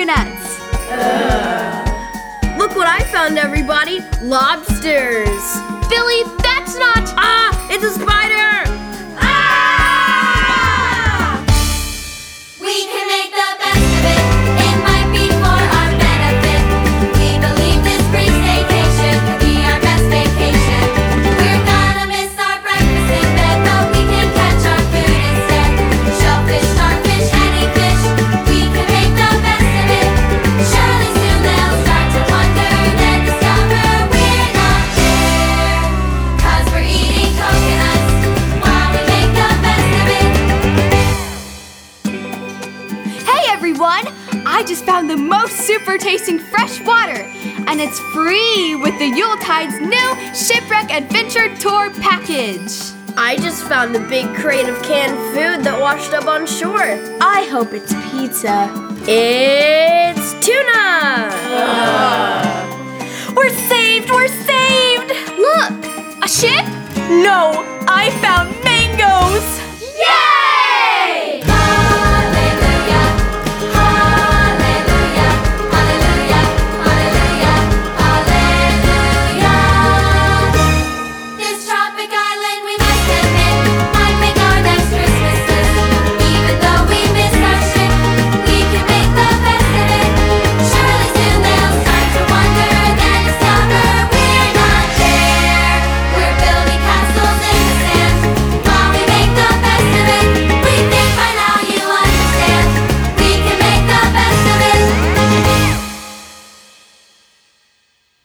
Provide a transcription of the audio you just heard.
coconuts. Look what I found, everybody! Lobsters! Billy, that's not... Ah! It's a spider! Ah! We can make the best of it. It might be for our benefit. We believe this free staycation could be our best vacation. We're gonna miss our breakfast in bed, but we can catch our food instead. Shellfish, starfish, any fish. We can make the best of it. Surely soon they'll start to wonder, then discover we're not there. 'Cause we're eating coconuts while we make the best of it. Hey everyone! I just found the most super tasting fresh water, and it's free with the Yuletide's new Shipwreck Adventure Tour package. I just found a big crate of canned food that washed up on shore. I hope it's pizza. It's tuna! We're saved! We're saved! Look, a ship? No, I found mangoes!